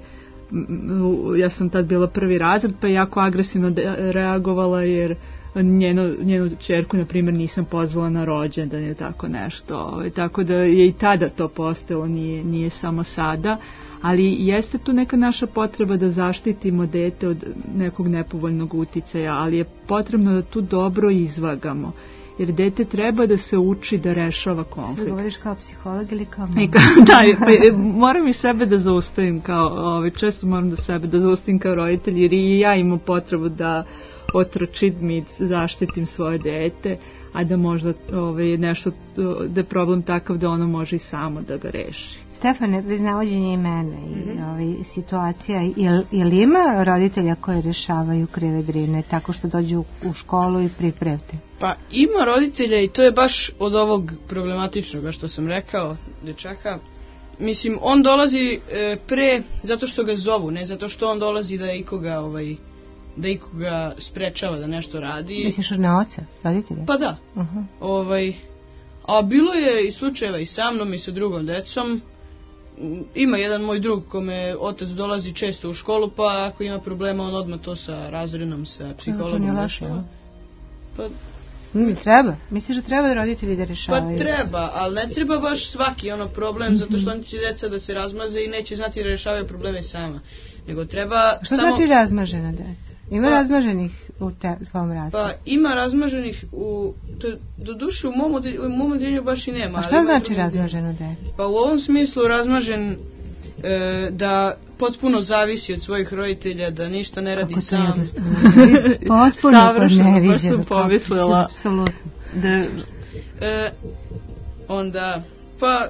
ja sam tad bila prvi razred pa jako agresivno reagovala jer njenu, njenu čerku na primjer nisam pozvala na rođendan ili tako nešto, ovaj, tako da je i tada to postojalo, nije, nije samo sada, ali jeste tu neka naša potreba da zaštitimo dete od nekog nepovoljnog uticaja, ali je potrebno da tu dobro izvagamo, jer dete treba da se uči da rešava konflikt. Govoriš kao psiholog ili kao mama? Da, pa, moram i sebe da zaustavim kao, ovaj, često moram da sebe da zaustavim kao roditelj, jer i ja imam potrebu da otročim i zaštitim svoje dete, a da možda ovaj, nešto, da je problem takav da ono može i samo da ga reši. Stefane, bez navođenja imena i mm-hmm. ovaj, situacija, je, je li ima roditelja koji rešavaju krive drine tako što dođu u, u školu i pripremte? Pa ima roditelja i to je baš od ovog problematičnog što sam rekao, dečaka. Mislim, on dolazi e, pre zato što ga zovu, ne zato što on dolazi da ikoga ovaj, da ikoga sprečava da nešto radi. Misliš na oca, roditelja? Pa da. Uh-huh. Ovaj, a bilo je i slučajeva i sa mnom i sa drugom decom. Ima jedan moj drug kome otac dolazi često u školu, pa ako ima problema on odmah to sa razrednom, sa psihologom rešava. Pa Mm, treba. Misliš da treba roditelji da rešavaju? Pa treba, ali ne treba baš svaki ono problem, mm-hmm. zato što oni će deca da se razmaze i neće znati da rešavaju probleme sama. Nego treba što samo... znači razmažena deca? Ima pa, razmaženih u te, svom razredu? Pa ima razmaženih u... To, do duše u mom, u mom odeljenju baš i nema. A šta znači razmaženo dete? Pa u ovom smislu razmažen e, da potpuno zavisi od svojih roditelja, da ništa ne radi sam. Potpuno savršeno, baš sam pomislila. Apsolutno. Da, e, onda, pa,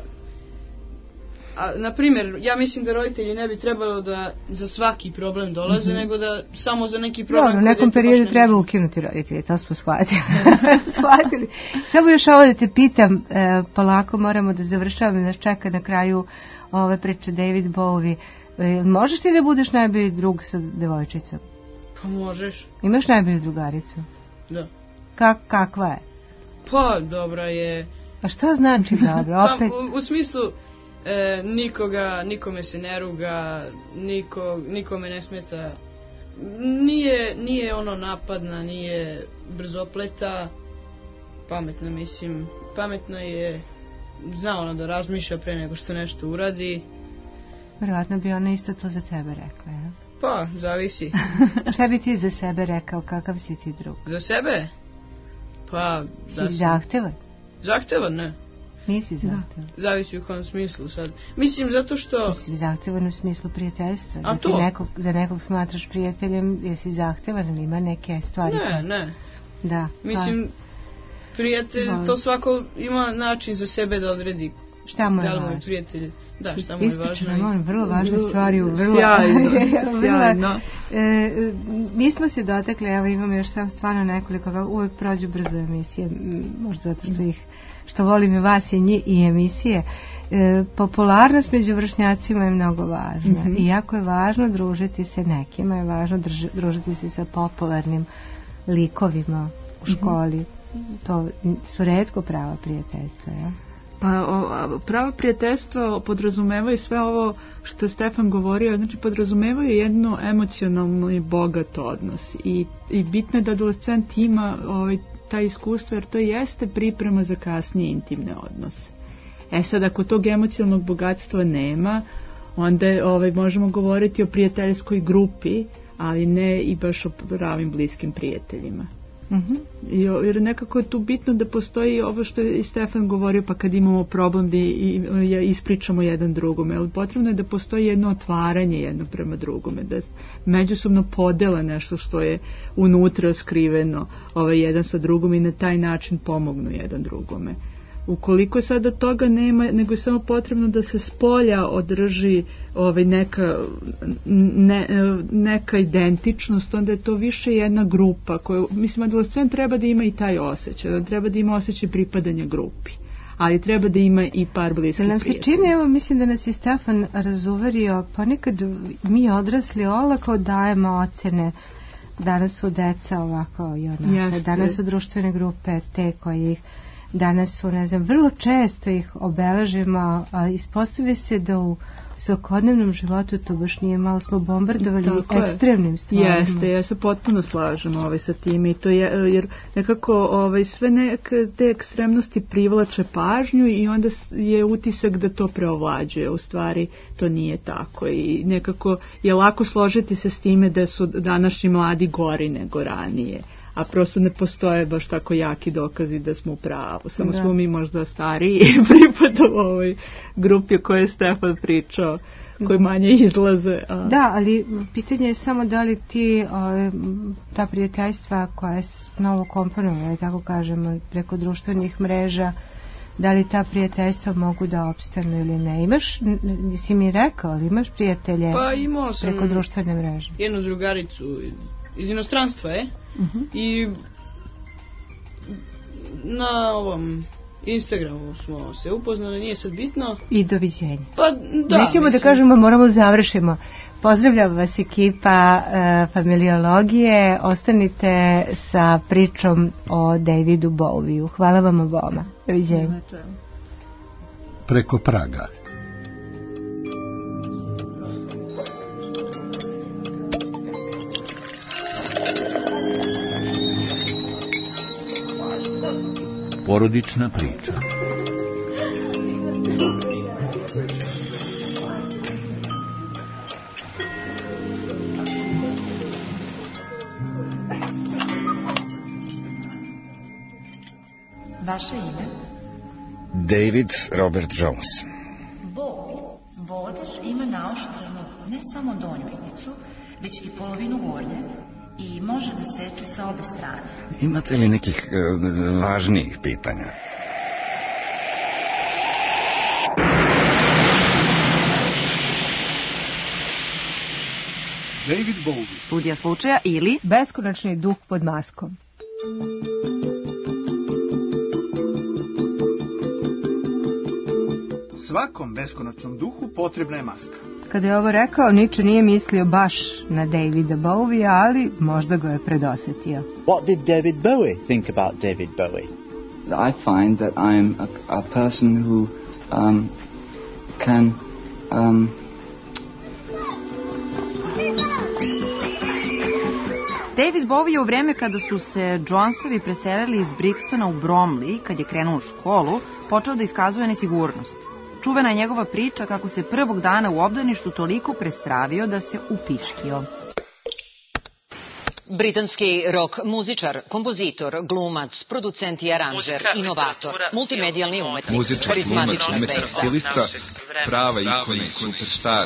a, na primjer, ja mislim da roditelji ne bi trebalo da za svaki problem dolaze, mm-hmm. nego da samo za neki problem... No, u nekom periodu treba ukinuti roditelji, to smo shvatili. shvatili. Samo još ovo da te pitam, e, polako moramo da završavamo, nas čeka na kraju ove priče David Bowie. E, možeš ti da budeš najbolji drug sa devojčicom? Pa možeš. Imaš najbolju drugaricu? Da. Ka, kakva je? Pa dobra je. A šta znači dobro? Opet... Pa, u, u smislu e, nikoga, nikome se ne ruga, niko, nikome ne smeta. Nije, nije ono napadna, nije brzopleta, pametna mislim. Pametna je, zna ono da razmišlja pre nego što nešto uradi. Vjerojatno bi ona isto to za tebe rekla, ja? Pa, zavisi. Šta bi ti za sebe rekao, kakav si ti drug? Za sebe? Pa, si da si zahtevan? Zahtevan, ne. Nisi zahtevan? Da. Zavisi u kom smislu sad. Mislim, zato što... Mislim, zahtevan u smislu prijateljstva. A da to? Ti nekog, da nekog smatraš prijateljem, jesi zahtevan ili ima neke stvari? Ne, ne. Da. Mislim, pa... prijatelj, da. To svako ima način za sebe da odredi. Šta mu je da li važno? Prijatelj, da, šta mu je važno. Ispričano, vrlo važne stvari. Vrlo, sjajno, sjajno. E, mi smo se dotakli, evo imamo još sam stvarno nekoliko, uvek prođu brzo emisije, možda zato što ih, što volim i vas i, nji, i emisije. E, popularnost među vršnjacima je mnogo važna. Mm-hmm. I jako je važno družiti se nekima, je važno drži, družiti se sa popularnim likovima u školi. Mm-hmm. To su retko prava prijateljstva, ja? Pa o, pravo prijateljstvo podrazumevaju sve ovo što je Stefan govorio, znači podrazumevaju jedno emocionalno i bogat odnos i, i bitno je da adolescent ima ovaj, taj iskustvo, jer to jeste priprema za kasnije intimne odnose. E sad, ako tog emocionalnog bogatstva nema, onda ovaj, možemo govoriti o prijateljskoj grupi, ali ne i baš o pravim bliskim prijateljima. Uh-huh. Jer nekako je tu bitno da postoji ovo što je i Stefan govorio, pa kad imamo problem da ispričamo jedan drugome, ali potrebno je da postoji jedno otvaranje jedno prema drugome, da međusobno podela nešto što je unutra skriveno ovaj, jedan sa drugom i na taj način pomognu jedan drugome. Ukoliko sada toga nema, nego je samo potrebno da se s polja održi ovaj, neka, ne, neka identičnost, onda je to više jedna grupa koju, mislim, adolescent treba da ima i taj osjećaj, da treba da ima osjećaj pripadanja grupi, ali treba da ima i par bliskih nam prijatelja. Se čini, evo, mislim da nas je Stefan razuverio, ponekad mi odrasli olako dajemo ocene. Danas su deca ovako i onako, danas su društvene grupe te koje ih danas su, ne znam, vrlo često ih obeležimo, a ispostavi se da u svakodnevnom životu to baš nije, malo smo bombardovali tako ekstremnim stvarima. Jeste, ja se potpuno slažem ovaj, sa tim i to je, jer nekako ovaj, sve neke te ekstremnosti privlače pažnju i onda je utisak da to preovlađuje, u stvari to nije tako i nekako je lako složiti se s time da su današnji mladi gori nego ranije. A prosto ne postoje baš tako jaki dokazi da smo u pravu. Samo da. Smo mi možda stariji i pripadamo ovoj grupi o kojoj je Stefan pričao, koji manje izlaze. A... Da, ali pitanje je samo da li ti o, ta prijateljstva koja je novo komponovana, tako kažemo, preko društvenih mreža, da li ta prijateljstva mogu da opstanu ili ne. Imaš, si mi rekao, ali imaš prijatelje pa, imao sam preko društvene mreže? Jednu drugaricu iz inostranstva je. Uh-huh. I na ovom Instagramu smo se upoznali, nije sad bitno. I doviđenja. Pa da. Nećemo da kažemo, moramo završimo. Pozdravljam vas ekipa uh, familiologije. Ostanite sa pričom o Davidu Bowieu. Hvala vam oboma. Doviđenja. Preko praga. Porodična priča. Vaše ime? David Robert Jones. Bowie, vodač, ima naoštrenu ne samo donju ivicu, već i polovinu gornje i može da seče sa obe strane. Imate li nekih uh, važnijih pitanja? David Bowie. Studija slučaja ili Beskonačni duh pod maskom. Svakom beskonačnom duhu potrebna je maska. Kada je ovo rekao, Nietzsche nije mislio baš na Davida Bowiea, ali možda ga je predosetio. What did David Bowie think about David Bowie? I find that I am a, a person who um, can um, David Bowie u vreme kada su se Jonesovi preselili iz Brixtona u Bromley, kad je krenuo u školu, počeo da iskazuje nesigurnost. Čuvena je njegova priča kako se prvog dana u obdaništu toliko prestravio da se upiškio. Britanski rock muzičar, kompozitor, glumac, producent i aranžer, inovator, multimedijalni umetnik, muzičar, glumac, umetnik, stilista, prava ikona i superstar.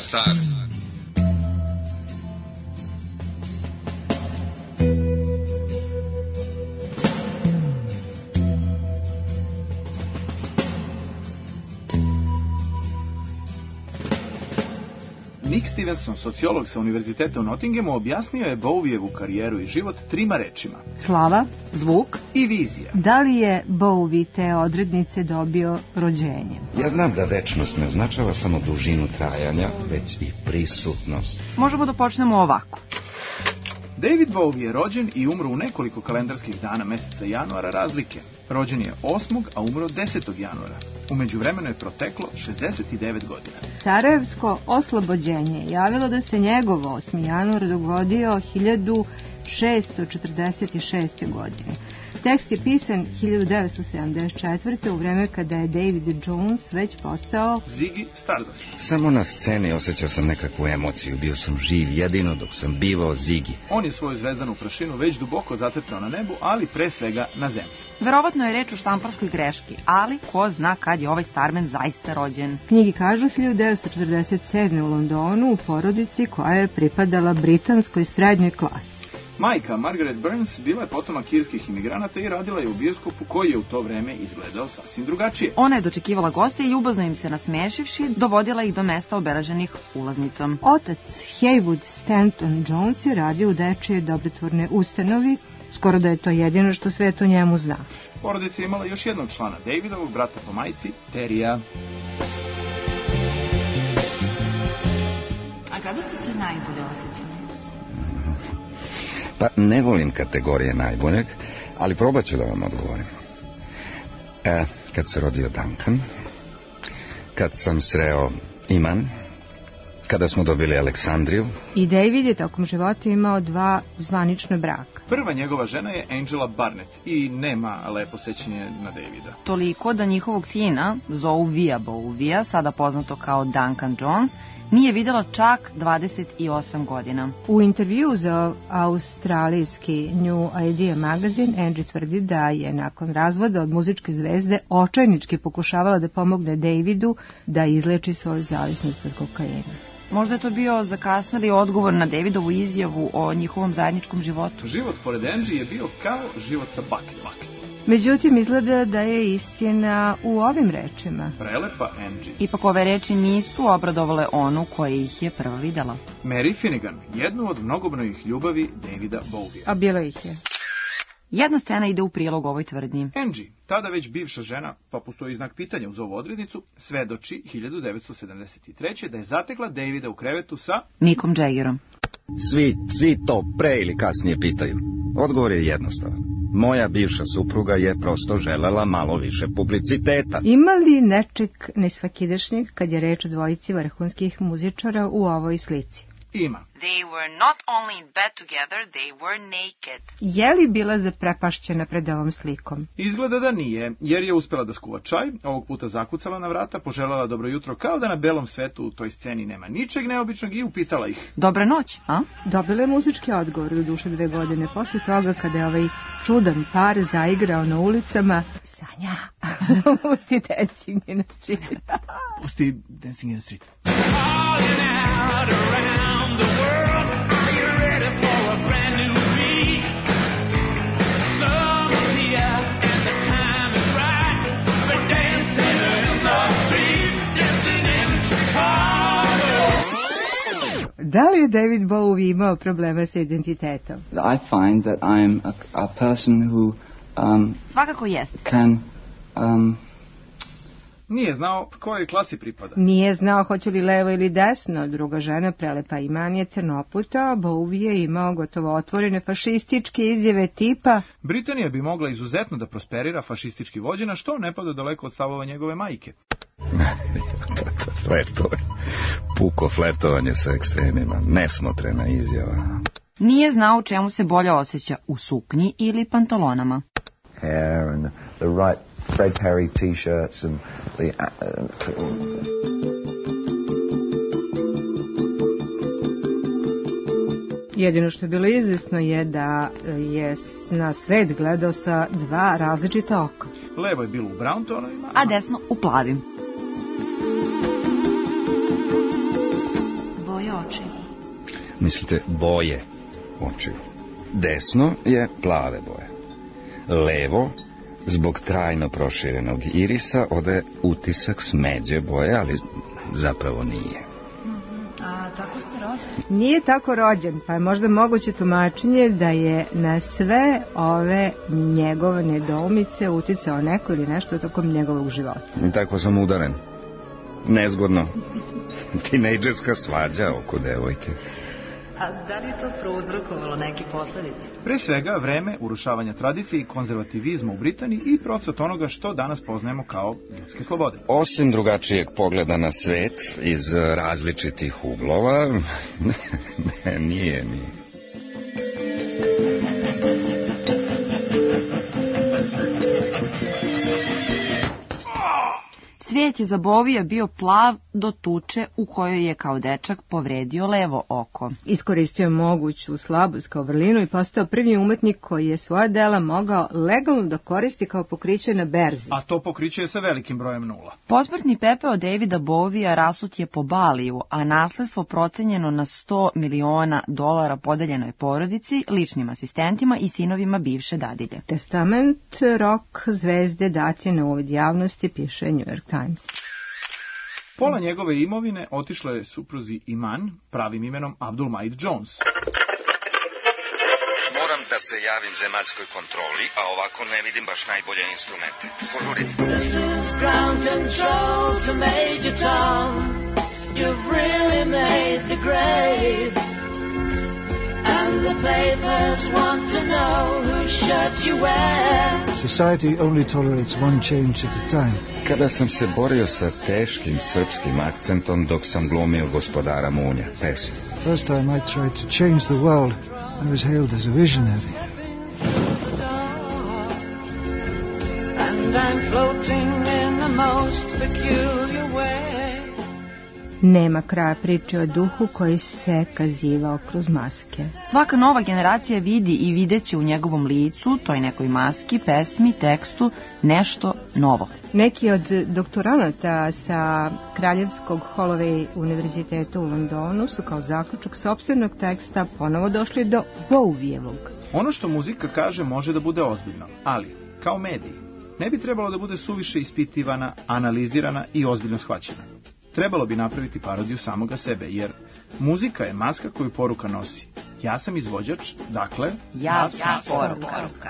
Nick Stevenson, sociolog sa univerziteta u Nottinghamu, objasnio je Bowievu karijeru i život trima rečima. Slava, zvuk i vizija. Da li je Bowie te odrednice dobio rođenjem? Ja znam da večnost ne označava samo dužinu trajanja, već i prisutnost. Možemo da počnemo ovako. David Bowie je rođen i umro u nekoliko kalendarskih dana meseca januara razlike. Rođen je osmog, a umro desetog januara. U međuvremenu je proteklo šezdeset devet godina. Sarajevsko oslobođenje javilo da se njegov osmi januar dogodio hiljadu šeststo četrdeset šeste. godine. Tekst je pisan hiljadu devetsto sedamdeset četvrte. u vreme kada je David Jones već postao Ziggy Stardust. Samo na sceni osjećao sam nekakvu emociju, bio sam živ jedino dok sam bivao Ziggy. On je svoju zvezdanu prašinu već duboko zacrtao na nebu, ali pre svega na zemlji. Verovatno je reč o štamparskoj greški, ali ko zna kad je ovaj starmen zaista rođen. Knjigi kažu hiljadu devetsto četrdeset sedme. u Londonu u porodici koja je pripadala britanskoj srednjoj klasi. Majka, Margaret Burns, bila je potomak irskih imigranata i radila je u bioskopu koji je u to vreme izgledao sasvim drugačije. Ona je dočekivala goste i ljubazno im se nasmešivši, dovodila ih do mesta obeleženih ulaznicom. Otac Haywood Stanton Jones je radio u dečije dobrotvorne ustanovi, skoro da je to jedino što svet o njemu zna. Porodica je imala još jednog člana, Davidovog brata po majci, Terija. A kada ste se najbolje osjećali? Pa ne volim kategorije najboljeg, ali probat ću da vam odgovorim. E, kad se rodio Duncan, kad sam sreo Iman, kada smo dobili Aleksandriju. I David je tokom života imao dva zvanična braka. Prva njegova žena je Angela Barnett i nema lepo sećanje na Davida. Toliko da njihovog sina zovu Via Bovija, sada poznato kao Duncan Jones, nije videla čak dvadeset osam godina. U intervju za australijski New Idea magazin Angie tvrdi da je nakon razvoda od muzičke zvezde očajnički pokušavala da pomogne Davidu da izleči svoju zavisnost od kokaina. Možda je to bio zakasnili odgovor na Davidovu izjavu o njihovom zajedničkom životu. Život pored Angie je bio kao život sa Bucky. Međutim, izgleda da je istina u ovim rečima. Prelepa Angie. Ipak ove reči nisu obradovale onu koja ih je prva videla. Mary Finnegan, jednu od mnogobrojnih ljubavi Davida Bowija. A bilo ih je. Jedna scena ide u prilog ovoj tvrdnji. Angie, tada već bivša žena, pa postoji znak pitanja uz ovu odrednicu, svedoči hiljadu devetsto sedamdeset treće. da je zatekla Davida u krevetu sa Mickom Jaggerom. Svi, svi to pre ili kasnije pitaju. Odgovor je jednostavan. Moja bivša supruga je prosto želela malo više publiciteta. Ima li nečeg nesvakidašnjeg kad je reč o dvojici vrhunskih muzičara u ovoj slici? Ima. They were not only in bed together, they were naked. Je li bila zaprepašćena pred ovom slikom? Izgleda da nije, jer je uspela da skuva čaj, ovog puta zakucala na vrata, poželjela dobro jutro, kao da na belom svetu u toj sceni nema ničeg neobičnog i upitala ih. Dobra noć, a? Dobila je muzički odgovor do duše dve godine posle toga kada je ovaj čudan par zaigrao na ulicama. Sanja, pusti Dancing in the Street. Pusti Dancing in the Street. Da li je David Bowie imao probleme sa identitetom? I find that I'm a, a person who um, svakako jest. Can um, Nije znao kojoj klasi pripada. Nije znao hoće li levo ili desno. Druga žena, prelepa Iman, je crnoputa, a Bowie je imao gotovo otvorene fašističke izjave tipa Britanija bi mogla izuzetno da prosperira, fašistički vođena, što ne pada daleko od stavova njegove majke. Flertovanje. Puko flertovanje sa ekstremima. Nesmotrena izjava. Nije znao čemu se bolje osjeća, u suknji ili pantalonama. Hair and the right thread-hairy t-shirts and the... Uh, Jedino što je bilo izvisno je da je na svet gledao sa dva različita oka. Levo je bilo u brown tonovima, a desno u plavim. Boje očiju. Mislite boje očiju. Desno je plave boje. Levo, zbog trajno proširenog irisa, ode utisak smeđe boje, ali zapravo nije. A tako ste rođeni? Nije tako rođen, pa je možda moguće tumačenje da je na sve ove njegove nedoumice uticao neko ili nešto tokom njegovog života. I tako sam udaren. Nezgodno. Tinejdžerska svađa oko devojke. A da li je to prouzrokovalo neke posledice? Pre svega, vreme urušavanja tradicije i konzervativizma u Britaniji i procvat onoga što danas poznajemo kao ljudske slobode. Osim drugačijeg pogleda na svet iz različitih uglova, ne, nije, nije. Svijet je za Bovija bio plav do tuče u kojoj je kao dečak povredio levo oko. Iskoristio je moguću slabost kao vrlinu i postao prvi umetnik koji je svoja dela mogao legalno da koristi kao pokriće na berzi. A to pokriće je sa velikim brojem nula. Posmrtni pepeo Davida Bovija rasut je po Baliju, a nasledstvo procenjeno na sto miliona dolara podeljeno je porodici, ličnim asistentima i sinovima bivše dadilje. Testament rock zvezde dat je na uvid javnosti, piše New York Times. Pola njegove imovine otišlo je supruzi Iman, pravim imenom Abdul Majid Jones. Moram da se javim zemaljskoj kontroli, a ovako ne vidim baš najbolje instrumente. Požurite. This is ground control to Major Tom. You've really made the grade. And the papers want to know whose shirt you wear. Society only tolerates one change at a time. Kada sam se borio sa teškim srpskim akcentom dok sam glumio gospodara Munja, pesmu. First time I tried to change the world, I was hailed as a visionary. And I'm floating in the most peculiar way. Nema kraja priče o duhu koji se kazivao kroz maske. Svaka nova generacija vidi i videće u njegovom licu, toj nekoj maski, pesmi, tekstu, nešto novo. Neki od doktoranata sa Kraljevskog Holloway univerziteta u Londonu su kao zaključak sopstvenog teksta ponovo došli do Bowievog. Ono što muzika kaže može da bude ozbiljno, ali, kao mediji, ne bi trebalo da bude suviše ispitivana, analizirana i ozbiljno shvaćena. Trebalo bi napraviti parodiju samoga sebe, jer muzika je maska koju poruka nosi. Ja sam izvođač, dakle... Ja sam ja poruka. poruka.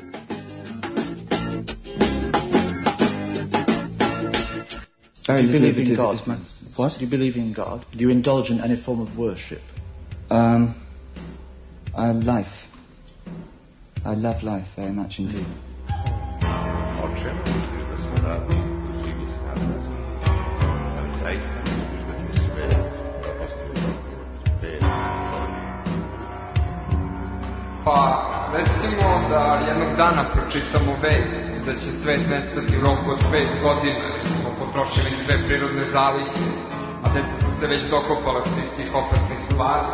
Do you believe in God? What? Do you believe in God? Do you indulge in any form of worship? Um, I life. I love life very much indeed. O čemu misliš da se radi? Svi stavljati. Zaista misliš da će sve propustiti pet Pa, recimo da jednog dana pročitamo vest da će svet nestati u roku od pet godina, jer smo potrošili sve prirodne zalihe, a deca su se već dokopala svih tih opasnih stvari.